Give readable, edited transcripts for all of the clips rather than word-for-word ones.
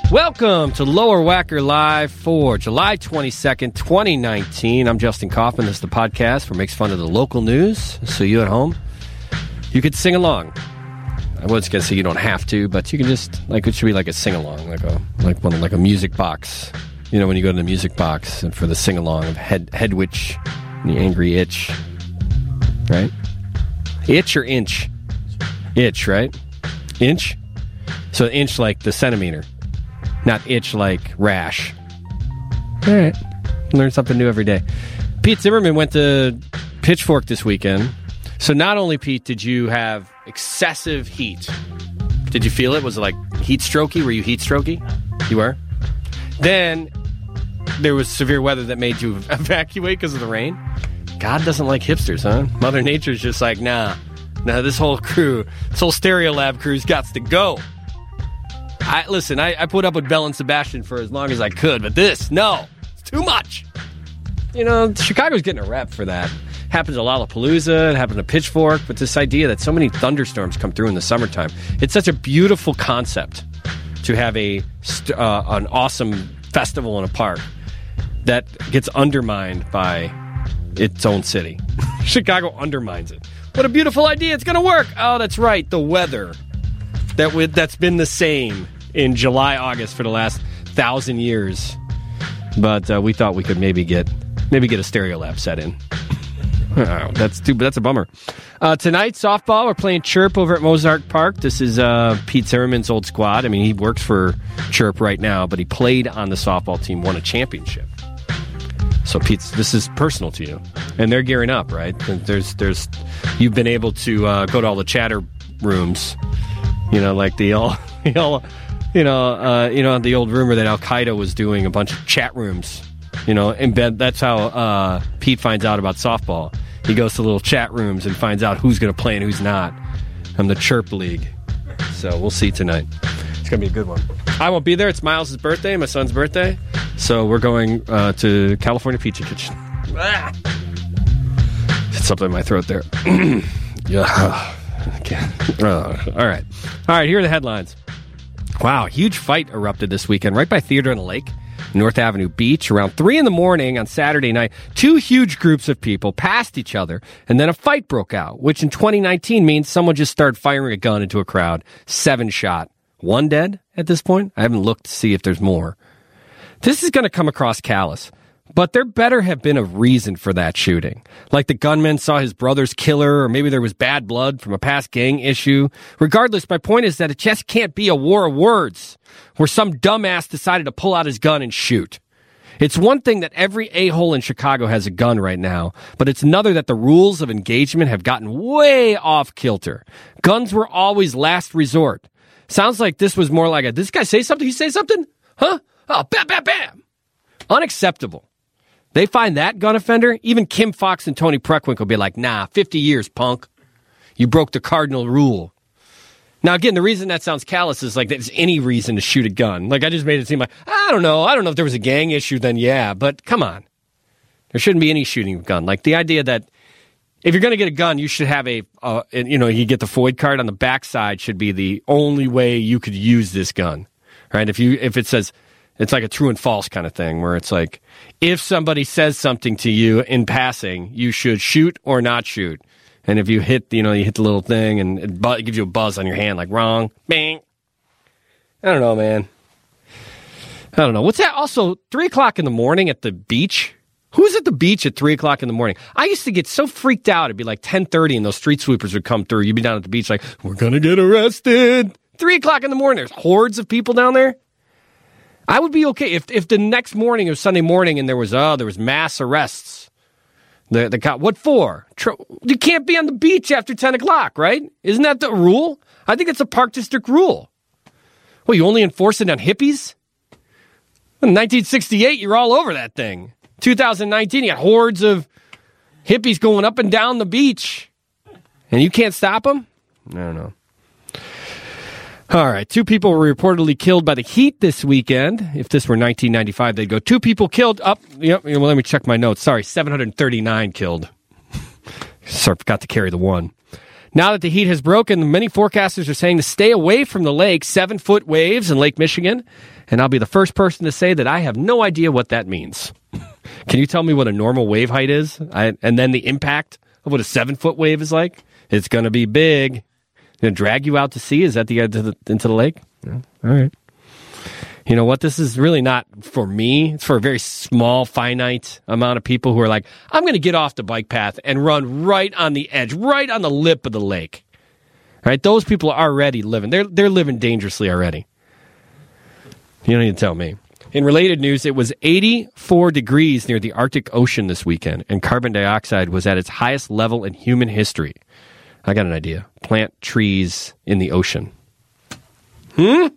Welcome to Lower Whacker Live for July 22nd, 2019. I'm Justin Kaufman. This is the podcast where it makes fun of the local news. So you at home, you could sing along. I was going to say you don't have to, but you can just, like, it should be like a sing-along, like a music box. You know, when you go to the music box and for the sing-along of Hedwitch and the Angry Itch. Right? Itch or inch? Itch, right? Inch? So inch like the centimeter. Not itch like rash. All right. Learn something new every day. Pete Zimmerman went to Pitchfork this weekend. So not only, Pete, did you have excessive heat. Did you feel it? Was it like heat strokey? Were you heat strokey? You were? Then there was severe weather that made you evacuate because of the rain. God doesn't like hipsters, huh? Mother Nature's just like, nah, this whole crew, this whole Stereolab crew's got to go. I put up with Bell and Sebastian for as long as I could, but this, no, it's too much. You know, Chicago's getting a rep for that. Happens to Lollapalooza, it happened to Pitchfork, but this idea that so many thunderstorms come through in the summertime, it's such a beautiful concept to have an awesome festival in a park that gets undermined by its own city. Chicago undermines it. What a beautiful idea, it's going to work. Oh, that's right, the weather. That's been the same in July, August for the last 1,000 years. But we thought we could maybe get a Stereolab set in. Oh, that's a bummer. Tonight, softball, we're playing Chirp over at Mozart Park. This is Pete Zimmerman's old squad. I mean, he works for Chirp right now, but he played on the softball team, won a championship. So, Pete, this is personal to you. And they're gearing up, right? You've been able to go to all the chatter rooms. You know, like the old rumor that Al Qaeda was doing a bunch of chat rooms, you know, in bed. That's how Pete finds out about softball. He goes to little chat rooms and finds out who's going to play and who's not. I'm the Chirp League. So we'll see tonight. It's going to be a good one. I won't be there. It's Miles' birthday, my son's birthday. So we're going to California Pizza Kitchen. It's something in my throat there. Yeah. Okay. All right, here are the headlines. Wow, huge fight erupted this weekend right by Theater on the Lake, North Avenue Beach. Around 3 a.m. on Saturday night, two huge groups of people passed each other, and then a fight broke out, which in 2019 means someone just started firing a gun into a crowd. 7 shot. 1 dead at this point? I haven't looked to see if there's more. This is going to come across callous. But there better have been a reason for that shooting. Like the gunman saw his brother's killer, or maybe there was bad blood from a past gang issue. Regardless, my point is that it just can't be a war of words where some dumbass decided to pull out his gun and shoot. It's one thing that every a-hole in Chicago has a gun right now, but it's another that the rules of engagement have gotten way off kilter. Guns were always last resort. Sounds like this was more like did this guy say something? He say something? Huh? Oh, bam, bam, bam. Unacceptable. They find that gun offender, even Kim Fox and Tony Preckwinkle will be like, nah, 50 years, punk. You broke the cardinal rule. Now, again, the reason that sounds callous is like there's any reason to shoot a gun. Like I just made it seem like, I don't know if there was a gang issue, then yeah, but come on. There shouldn't be any shooting of a gun. Like the idea that if you're going to get a gun, you should have you get the FOID card on the backside should be the only way you could use this gun, right? If it says, it's like a true and false kind of thing where it's like, if somebody says something to you in passing, you should shoot or not shoot. And if you hit, you hit the little thing and it gives you a buzz on your hand, like wrong, bang. I don't know, man. I don't know. What's that? Also, 3 o'clock in the morning at the beach? Who's at the beach at 3 o'clock in the morning? I used to get so freaked out. It'd be like 10:30 and those street sweepers would come through. You'd be down at the beach like, we're going to get arrested. 3 o'clock in the morning. There's hordes of people down there. I would be okay if the next morning or Sunday morning and there was mass arrests. The cop, what for? You can't be on the beach after 10 o'clock, right? Isn't that the rule? I think it's a Park District rule. Well, you only enforce it on hippies? In 1968, you're all over that thing. 2019, you got hordes of hippies going up and down the beach. And you can't stop them? I don't know. All right, 2 people were reportedly killed by the heat this weekend. If this were 1995, they'd go 2 people killed. Well, let me check my notes. Sorry, 739 killed. Sorry, forgot to carry the 1. Now that the heat has broken, many forecasters are saying to stay away from the lake. 7-foot waves in Lake Michigan and I'll be the first person to say that I have no idea what that means. Can you tell me what a normal wave height is? And then the impact of what a 7-foot wave is like? It's going to be big. Going to drag you out to sea? Is that the end into the lake? Yeah. All right. You know what? This is really not for me. It's for a very small, finite amount of people who are like, I'm going to get off the bike path and run right on the edge, right on the lip of the lake. All right? Those people are already living. They're living dangerously already. You don't need to tell me. In related news, it was 84 degrees near the Arctic Ocean this weekend, and carbon dioxide was at its highest level in human history. I got an idea. Plant trees in the ocean. Do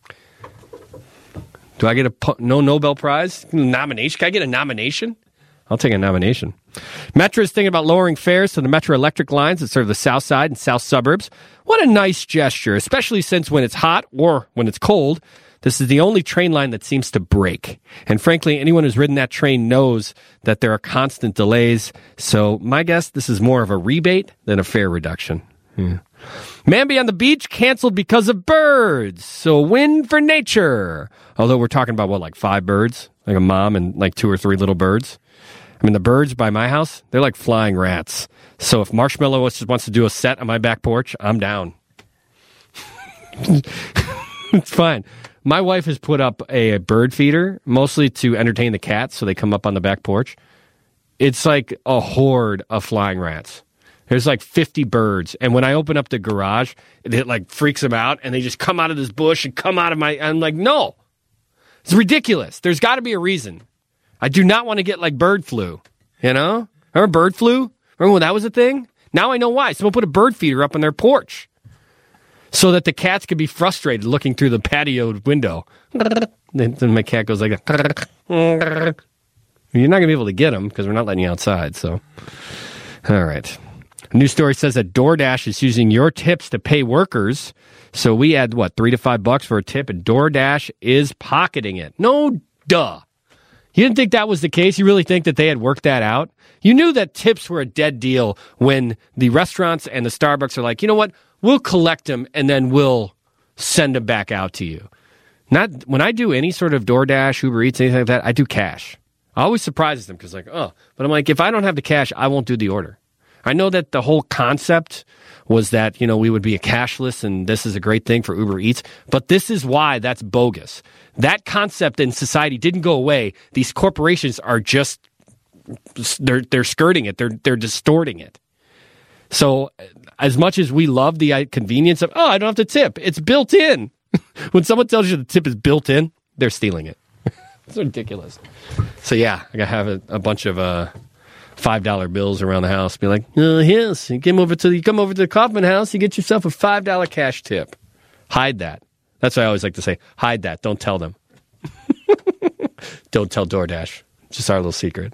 I get no Nobel Prize nomination? Can I get a nomination? I'll take a nomination. Metro is thinking about lowering fares to the Metro electric lines that serve the south side and south suburbs. What a nice gesture, especially since when it's hot or when it's cold, this is the only train line that seems to break. And frankly, anyone who's ridden that train knows that there are constant delays. So my guess, this is more of a rebate than a fare reduction. Mamby on the beach canceled because of birds. So a win for nature. Although we're talking about, what, like 5 birds? Like a mom and like 2 or 3 little birds? I mean, the birds by my house, they're like flying rats. So if Marshmallow wants to do a set on my back porch, I'm down. It's fine. My wife has put up a bird feeder, mostly to entertain the cats, so they come up on the back porch. It's like a horde of flying rats. There's like 50 birds, and when I open up the garage, it like freaks them out, and they just come out of this bush and come out of my... I'm like, no. It's ridiculous. There's got to be a reason. I do not want to get like bird flu, you know? Remember bird flu? Remember when that was a thing? Now I know why. Someone put a bird feeder up on their porch so that the cats could be frustrated looking through the patio window. Then my cat goes like, you're not going to be able to get them because we're not letting you outside. So, all right. A news story says that DoorDash is using your tips to pay workers. So we add, $3 to $5 for a tip, and DoorDash is pocketing it. No, duh. You didn't think that was the case? You really think that they had worked that out? You knew that tips were a dead deal when the restaurants and the Starbucks are like, you know what? We'll collect them and then we'll send them back out to you. Not when I do any sort of DoorDash, Uber Eats, anything like that, I do cash. I always surprises them because but I'm like, if I don't have the cash, I won't do the order. I know that the whole concept was that, we would be a cashless and this is a great thing for Uber Eats, but this is why that's bogus. That concept in society didn't go away. These corporations are just, they're skirting it. They're distorting it. So as much as we love the convenience of, I don't have to tip, it's built in. When someone tells you the tip is built in, they're stealing it. It's ridiculous. So yeah, I gotta have a bunch of $5 bills around the house. Be like, yes, you come over to the Kaufman house, you get yourself a $5 cash tip. Hide that. That's what I always like to say. Hide that. Don't tell them. Don't tell DoorDash. Just our little secret.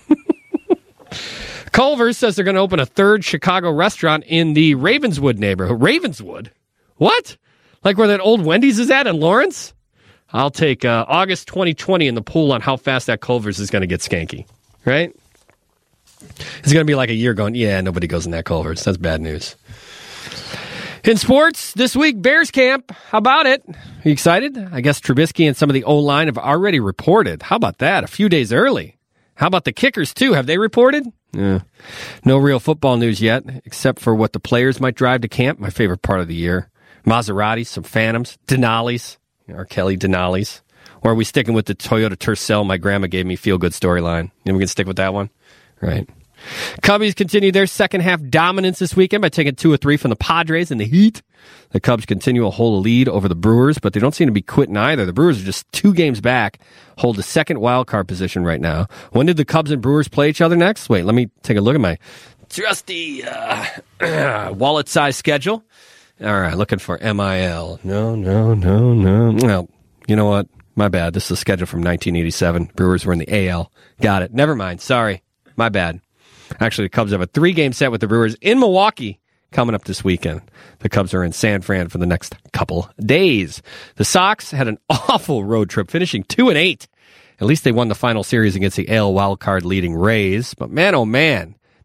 Culver's says they're going to open a 3rd Chicago restaurant in the Ravenswood neighborhood. Ravenswood? What? Like where that old Wendy's is at in Lawrence? I'll take August 2020 in the pool on how fast that Culver's is going to get skanky. Right? It's going to be like a year going, yeah, nobody goes in that Culver's. That's bad news. In sports, this week, Bears camp. How about it? Are you excited? I guess Trubisky and some of the O-line have already reported. How about that? A few days early. How about the kickers, too? Have they reported? No real football news yet, except for what the players might drive to camp. My favorite part of the year. Maseratis, some Phantoms, Denali's, R. Kelly Denali's. Or are we sticking with the Toyota Tercel my grandma gave me feel-good storyline? We can stick with that one? Right. Cubbies continue their second half dominance this weekend by taking 2 or 3 from the Padres in the Heat. The Cubs continue to hold a lead over the Brewers, but they don't seem to be quitting either. The Brewers are just 2 games back, hold the second wild card position right now. When did the Cubs and Brewers play each other next? Wait, let me take a look at my trusty wallet-sized schedule. All right, looking for MIL. No. Well, you know what? My bad. This is a schedule from 1987. Brewers were in the AL. Got it. Never mind. Sorry. My bad. Actually, the Cubs have a 3-game set with the Brewers in Milwaukee coming up this weekend. The Cubs are in San Fran for the next couple days. The Sox had an awful road trip, finishing 2-8. At least they won the final series against the AL wildcard leading Rays. But man, oh man,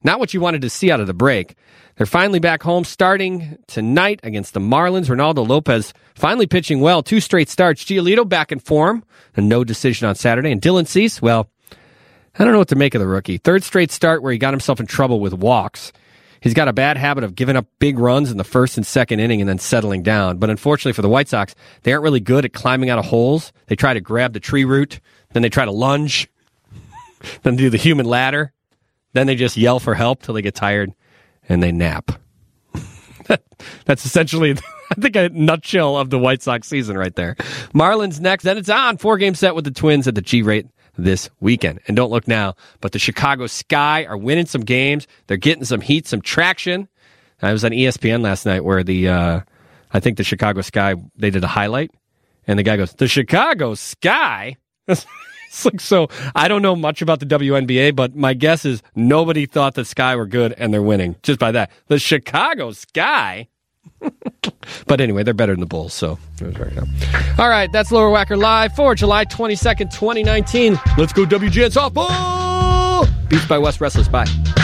Not what you wanted to see out of the break. They're finally back home starting tonight against the Marlins. Ronaldo Lopez finally pitching well. 2 straight starts. Giolito back in form. And no decision on Saturday. And Dylan Cease, well, I don't know what to make of the rookie. 3rd straight start where he got himself in trouble with walks. He's got a bad habit of giving up big runs in the 1st and 2nd inning and then settling down. But unfortunately for the White Sox, they aren't really good at climbing out of holes. They try to grab the tree root. Then they try to lunge. Then do the human ladder. Then they just yell for help till they get tired. And they nap. That's essentially, I think, a nutshell of the White Sox season right there. Marlins next. Then it's on. 4-game set with the Twins at the G-Rate this weekend. And don't look now, but the Chicago Sky are winning some games. They're getting some heat, some traction. I was on ESPN last night where I think the Chicago Sky, they did a highlight. And the guy goes, the Chicago Sky? It's like, so I don't know much about the WNBA, but my guess is nobody thought the Sky were good and they're winning just by that. The Chicago Sky. But anyway, they're better than the Bulls, so it was all right, that's Lower Whacker Live for July 22nd, 2019. Let's go WGN softball! Beats by West Restless. Bye.